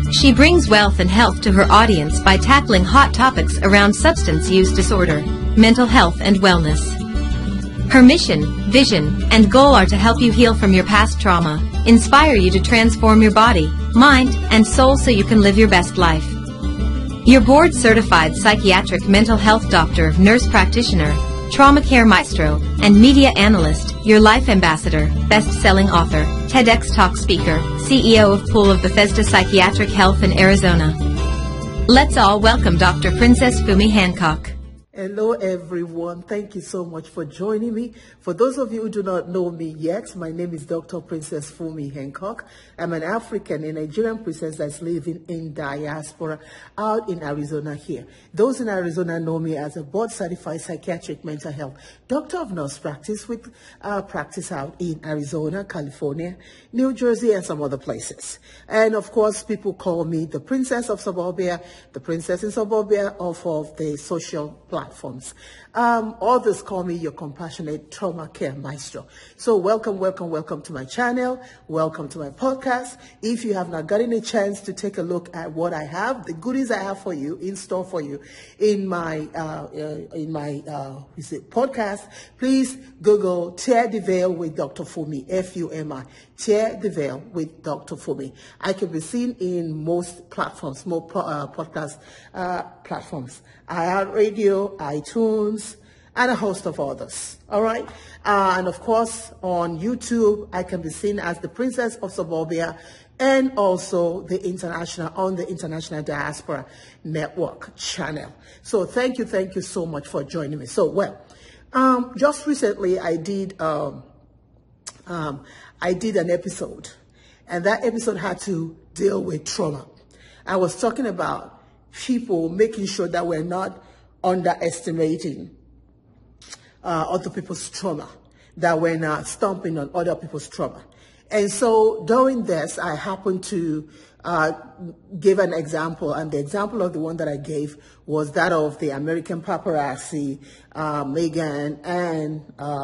She brings wealth and health to her audience by tackling hot topics around substance use disorder, mental health and wellness. Her mission, vision, and goal are to help you heal from your past trauma, inspire you to transform your body, mind, and soul so you can live your best life. Your board-certified psychiatric mental health doctor, nurse practitioner, trauma care maestro, and media analyst, your life ambassador, best-selling author, TEDx Talk speaker, CEO of Pool of Bethesda Psychiatric Health in Arizona. Let's all welcome Dr. Princess Fumi Hancock. Hello everyone, thank you so much for joining me. For those of you who do not know me yet, my name is Dr. Princess Fumi Hancock. I'm an African, a Nigerian princess that's living in diaspora out in Arizona here. Those in Arizona know me as a board-certified psychiatric mental health doctor of nurse practice with practice out in Arizona, California, New Jersey, and some other places. And of course, people call me the Princess of Suburbia, the Princess in Suburbia off of the social platforms. Others call me your compassionate trauma care maestro. So welcome to my channel. Welcome to my podcast. If you have not gotten a chance to take a look at what I have, the goodies I have for you in store for you in my podcast, please Google Tear the Veil with Dr. Fumi, F-U-M-I. Tear the Veil with Dr. Fumi. I can be seen in most platforms, podcast platforms. iHeartRadio, iTunes, and a host of others. All right. And of course, on YouTube, I can be seen as the Princess of Suburbia and also the International Diaspora Network channel. So thank you so much for joining me. So, just recently I did an episode, and that episode had to deal with trauma. I was talking about people making sure that we're not underestimating other people's trauma, that we're not stomping on other people's trauma. And so during this, I happened to give an example, and the example of the one that I gave was that of the American paparazzi, Meghan, and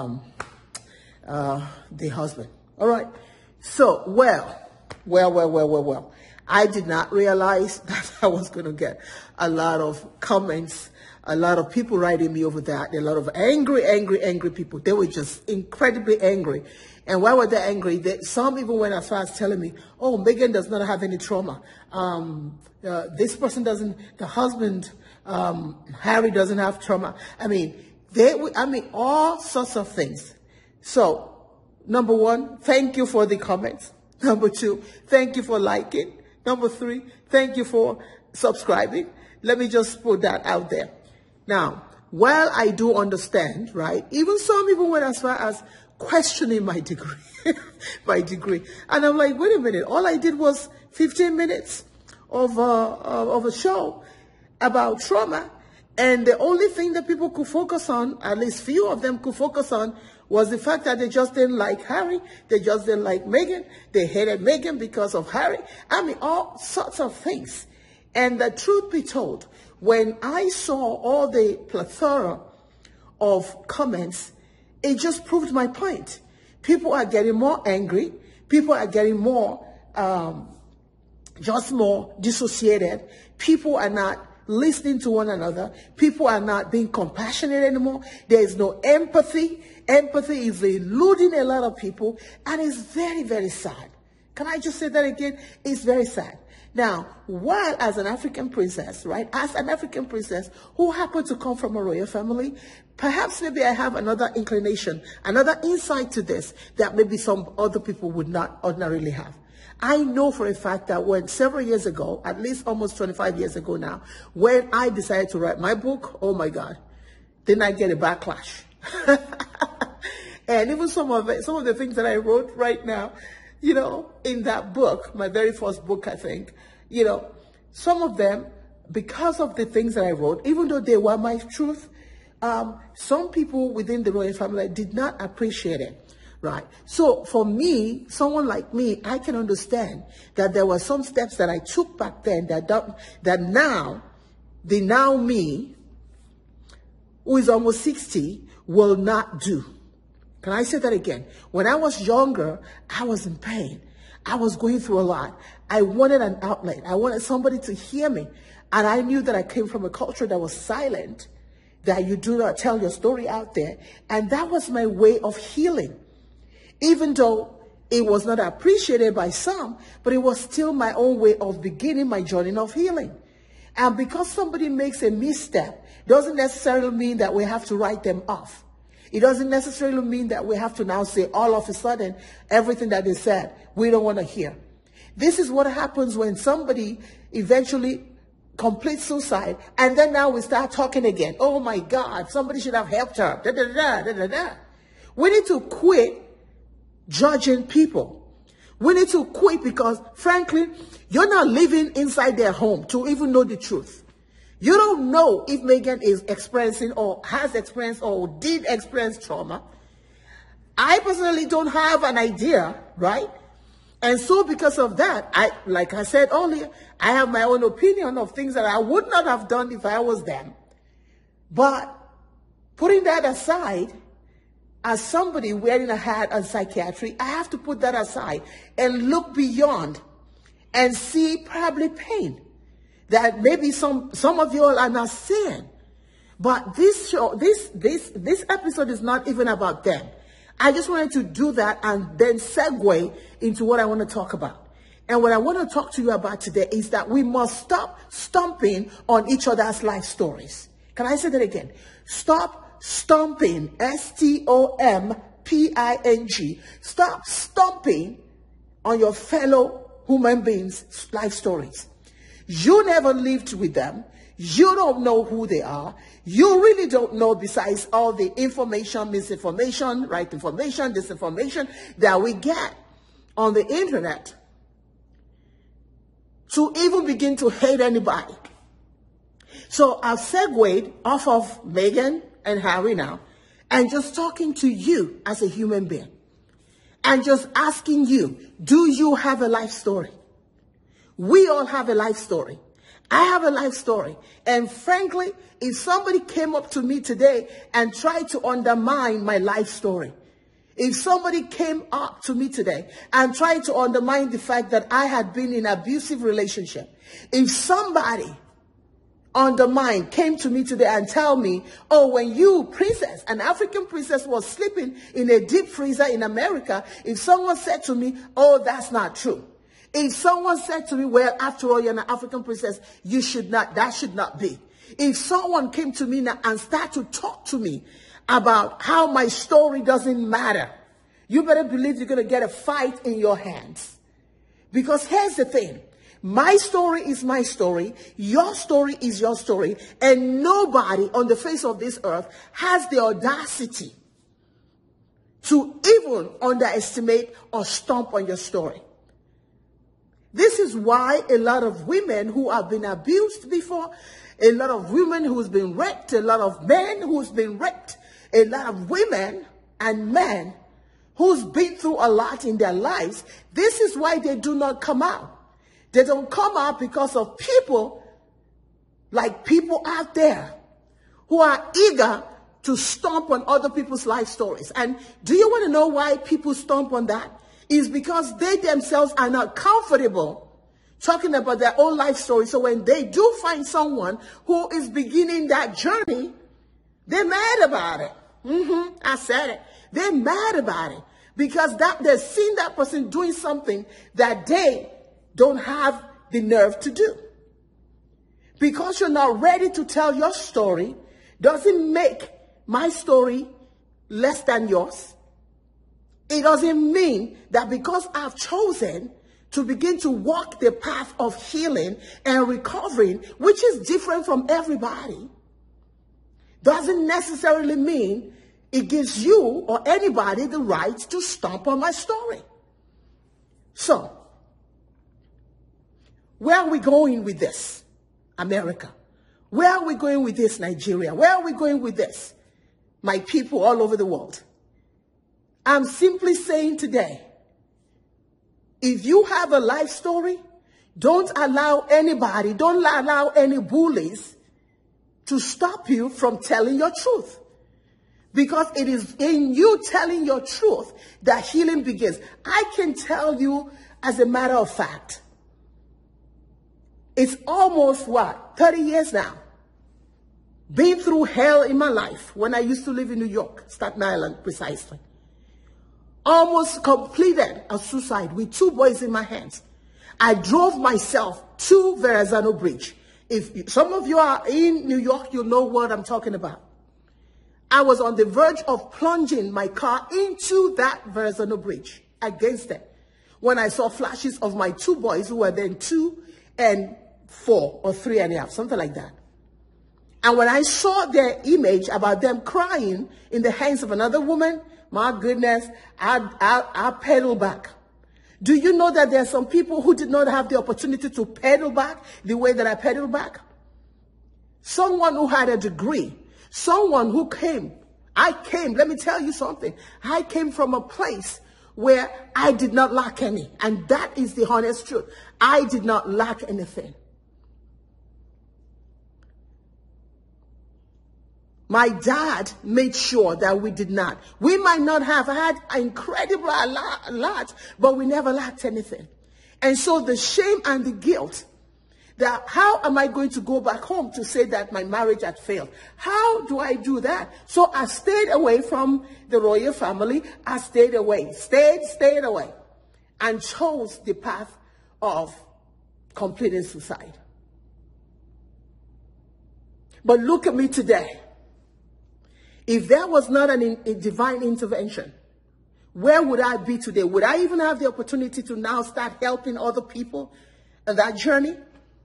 the husband. All right. So, well. I did not realize that I was going to get a lot of comments, a lot of people writing me over that, a lot of angry people. They were just incredibly angry. And why were they angry? Some even went as far as telling me, oh, Meghan does not have any trauma. This person doesn't, the husband, Harry doesn't have trauma. I mean, all sorts of things. So, number one, thank you for the comments. Number two, thank you for liking. Number three, thank you for subscribing. Let me just put that out there. Now, while I do understand, right, some even went as far as questioning my degree, And I'm like, wait a minute, all I did was 15 minutes of a show about trauma. And the only thing that people could focus on, at least few of them could focus on, was the fact that they just didn't like Harry. They just didn't like Meghan. They hated Meghan because of Harry. I mean, all sorts of things. And the truth be told, when I saw all the plethora of comments, it just proved my point. People are getting more angry. People are getting more, just more dissociated. People are not listening to one another. People are not being compassionate anymore. There is no empathy. Empathy is eluding a lot of people, and it's very, very sad. Can I just say that again? It's very sad. Now, while as an African princess, right, as an African princess who happened to come from a royal family, perhaps maybe I have another inclination, another insight to this that maybe some other people would not ordinarily have. I know for a fact that when several years ago, at least almost 25 years ago now, when I decided to write my book, oh my God, didn't I get a backlash? And even some of the things that I wrote right now, in that book, my very first book, I think, some of them, because of the things that I wrote, even though they were my truth, some people within the royal family did not appreciate it. Right. So for me, someone like me, I can understand that there were some steps that I took back then that now, the now me, who is almost 60, will not do. Can I say that again? When I was younger, I was in pain. I was going through a lot. I wanted an outlet. I wanted somebody to hear me. And I knew that I came from a culture that was silent, that you do not tell your story out there. And that was my way of healing. Even though it was not appreciated by some, but it was still my own way of beginning my journey of healing. And because somebody makes a misstep, doesn't necessarily mean that we have to write them off. It doesn't necessarily mean that we have to now say all of a sudden, everything that they said, we don't want to hear. This is what happens when somebody eventually completes suicide, and then now we start talking again. Oh my God, somebody should have helped her. Da, da, da, da, da, da. We need to quit judging people. We need to quit because, frankly, you're not living inside their home to even know the truth. You don't know if Megan is experiencing or has experienced or did experience trauma. I personally don't have an idea, right? And so because of that, like I said earlier, I have my own opinion of things that I would not have done if I was them. But putting that aside, as somebody wearing a hat on psychiatry, I have to put that aside and look beyond and see probably pain that maybe some of you all are not seeing. But this episode is not even about them. I just wanted to do that and then segue into what I want to talk about. And what I want to talk to you about today is that we must stop stomping on each other's life stories. Can I say that again? Stop stomping, S-T-O-M-P-I-N-G. Stop stomping on your fellow human beings' life stories. You never lived with them. You don't know who they are. You really don't know, besides all the information, misinformation, right information, disinformation that we get on the internet, to even begin to hate anybody. So I've segued off of Megan and Harry now, and just talking to you as a human being, and just asking you, do you have a life story? We all have a life story. I have a life story. And frankly, if somebody came up to me today and tried to undermine my life story, if somebody came up to me today and tried to undermine the fact that I had been in an abusive relationship, if somebody came to me today and tell me, oh, when you, princess, an African princess, was sleeping in a deep freezer in America, if someone said to me, oh, that's not true. If someone said to me, well, after all, you're an African princess, that should not be. If someone came to me now and started to talk to me about how my story doesn't matter, you better believe you're going to get a fight in your hands. Because here's the thing. My story is my story. Your story is your story. And nobody on the face of this earth has the audacity to even underestimate or stomp on your story. This is why a lot of women who have been abused before, a lot of women who's been raped, a lot of men who's been raped, a lot of women and men who's been through a lot in their lives, this is why they do not come out. They don't come out because of people out there who are eager to stomp on other people's life stories. And do you want to know why people stomp on that? Is because they themselves are not comfortable talking about their own life story. So when they do find someone who is beginning that journey, they're mad about it. I said it. They're mad about it because they're seeing that person doing something that they don't have the nerve to do. Because you're not ready to tell your story doesn't make my story less than yours. It doesn't mean that because I've chosen to begin to walk the path of healing and recovering, which is different from everybody, doesn't necessarily mean it gives you or anybody the right to stomp on my story. So, where are we going with this, America? Where are we going with this, Nigeria? Where are we going with this, my people all over the world? I'm simply saying today, if you have a life story, don't allow any bullies to stop you from telling your truth. Because it is in you telling your truth that healing begins. I can tell you as a matter of fact, it's almost, 30 years now. Been through hell in my life when I used to live in New York, Staten Island precisely. Almost completed a suicide with 2 boys in my hands. I drove myself to Verrazano Bridge. If some of you are in New York, you know what I'm talking about. I was on the verge of plunging my car into that Verrazano Bridge against it when I saw flashes of my 2 boys who were then 2 and 4 or 3 and a half, something like that. And when I saw their image about them crying in the hands of another woman, my goodness, I pedaled back. Do you know that there are some people who did not have the opportunity to pedal back the way that I pedaled back? Someone who had a degree, someone who let me tell you something. I came from a place where I did not lack any. And that is the honest truth. I did not lack anything. My dad made sure that we did not. We might not have had incredible a lot, but we never lacked anything. And so the shame and the guilt that how am I going to go back home to say that my marriage had failed? How do I do that? So I stayed away from the royal family. I stayed away, stayed away, and chose the path of completing suicide. But look at me today. If there was not a divine intervention, where would I be today? Would I even have the opportunity to now start helping other people on that journey?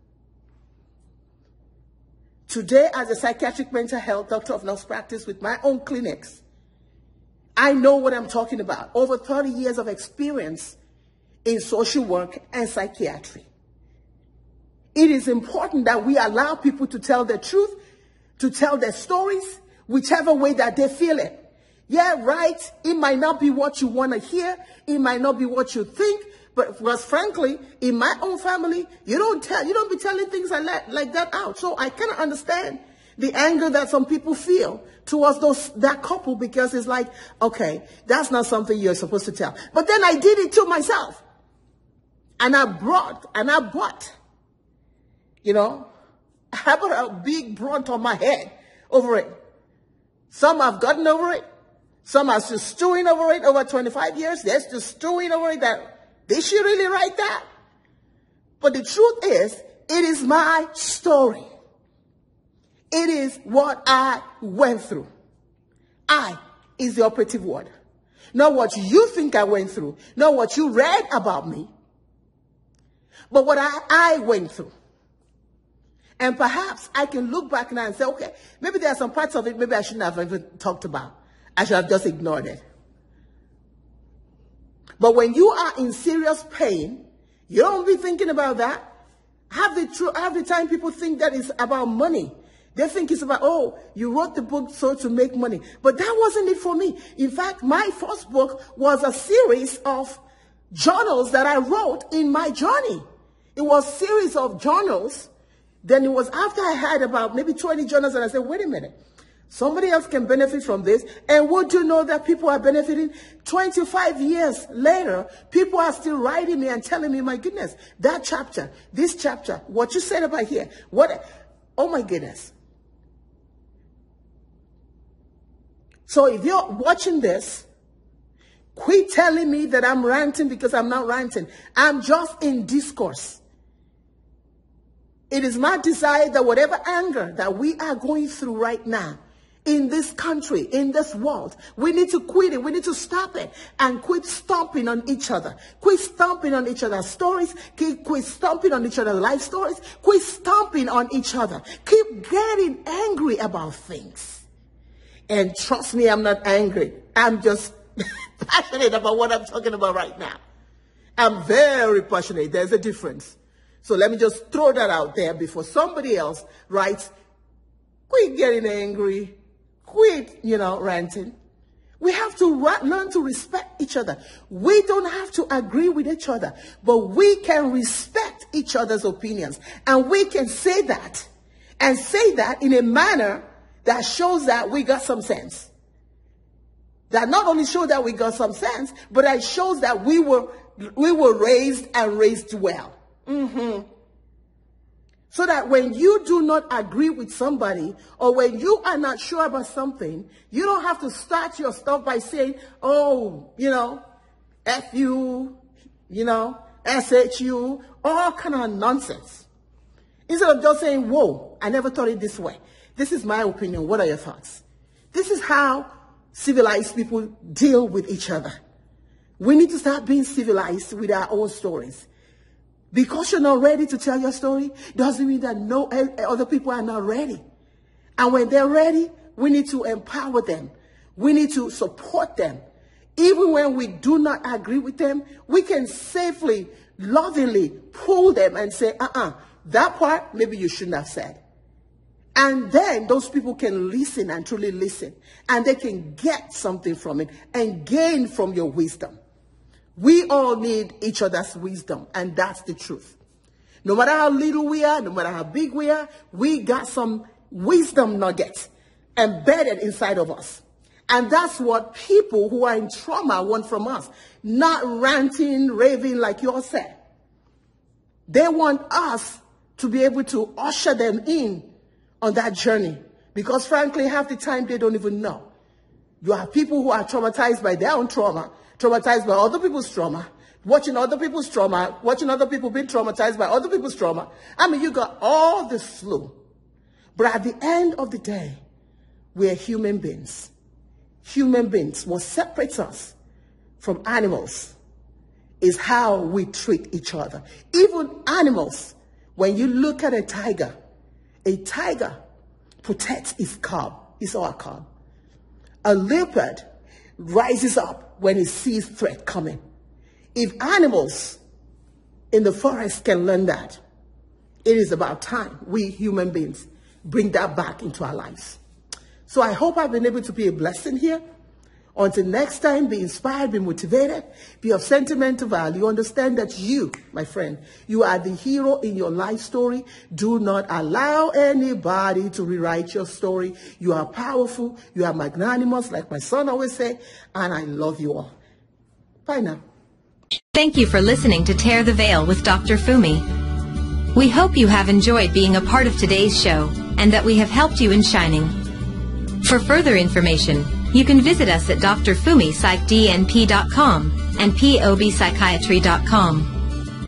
Today, as a psychiatric mental health doctor of nurse practice with my own clinics, I know what I'm talking about. Over 30 years of experience in social work and psychiatry. It is important that we allow people to tell the truth, to tell their stories, whichever way that they feel it. Yeah, right. It might not be what you want to hear. It might not be what you think. But because frankly, in my own family, you don't be telling things like that out. So I cannot understand the anger that some people feel towards that couple, because it's like, okay, that's not something you're supposed to tell. But then I did it to myself. And I bought, I bought a big brunt on my head over it. Some have gotten over it. Some are still stewing over it over 25 years. They're still stewing over it. That did she really write that? But the truth is, it is my story. It is what I went through. I is the operative word. Not what you think I went through. Not what you read about me. But what I went through. And perhaps I can look back now and say, okay, maybe there are some parts of it maybe I shouldn't have even talked about. I should have just ignored it. But when you are in serious pain, you don't be thinking about that. Half the time people think that it's about money. They think it's about, oh, you wrote the book so to make money. But that wasn't it for me. In fact, my first book was a series of journals that I wrote in my journey. It was a series of journals. Then it was after I had about maybe 20 journals and I said, wait a minute. Somebody else can benefit from this. And would you know that people are benefiting? 25 years later, people are still writing me and telling me, my goodness, that chapter, this chapter, what you said about here, oh my goodness. So if you're watching this, quit telling me that I'm ranting, because I'm not ranting. I'm just in discourse. It is my desire that whatever anger that we are going through right now, in this country, in this world, we need to quit it. We need to stop it and quit stomping on each other. Quit stomping on each other's stories. Quit stomping on each other's life stories. Quit stomping on each other. Keep getting angry about things. And trust me, I'm not angry. I'm just passionate about what I'm talking about right now. I'm very passionate. There's a difference. So let me just throw that out there before somebody else writes, quit getting angry. Quit, ranting. We have to learn to respect each other. We don't have to agree with each other, but we can respect each other's opinions. And we can say that, and say that in a manner that shows that we got some sense. That not only shows that we got some sense, but that shows that we were We were raised and raised well. So that when you do not agree with somebody, or when you are not sure about something, you don't have to start your stuff by saying, oh, F you, SHU, all kind of nonsense. Instead of just saying, whoa, I never thought it this way. This is my opinion. What are your thoughts? This is how civilized people deal with each other. We need to start being civilized with our own stories. Because you're not ready to tell your story doesn't mean that no other people are not ready. And when they're ready, we need to empower them. We need to support them. Even when we do not agree with them, we can safely, lovingly pull them and say, that part maybe you shouldn't have said. And then those people can listen and truly listen. And they can get something from it and gain from your wisdom. We all need each other's wisdom, and that's the truth. No matter how little we are, no matter how big we are, we got some wisdom nuggets embedded inside of us. And that's what people who are in trauma want from us. Not ranting, raving like you all said. They want us to be able to usher them in on that journey. Because frankly, half the time they don't even know. You have people who are traumatized by their own trauma, traumatized by other people's trauma, watching other people's trauma, watching other people being traumatized by other people's trauma. I mean, you got all this slew. But at the end of the day, we're human beings. Human beings. What separates us from animals is how we treat each other. Even animals, when you look at a tiger protects its cub, its our cub. A leopard rises up when it sees threat coming. If animals in the forest can learn that, it is about time we human beings bring that back into our lives. So I hope I've been able to be a blessing here. Until next time, be inspired, be motivated, be of sentimental value. Understand that you, my friend, you are the hero in your life story. Do not allow anybody to rewrite your story. You are powerful. You are magnanimous, like my son always say, and I love you all. Bye now. Thank you for listening to Tear the Veil with Dr. Fumi. We hope you have enjoyed being a part of today's show and that we have helped you in shining. For further information, you can visit us at drfumiPsychdNP.com and pobpsychiatry.com.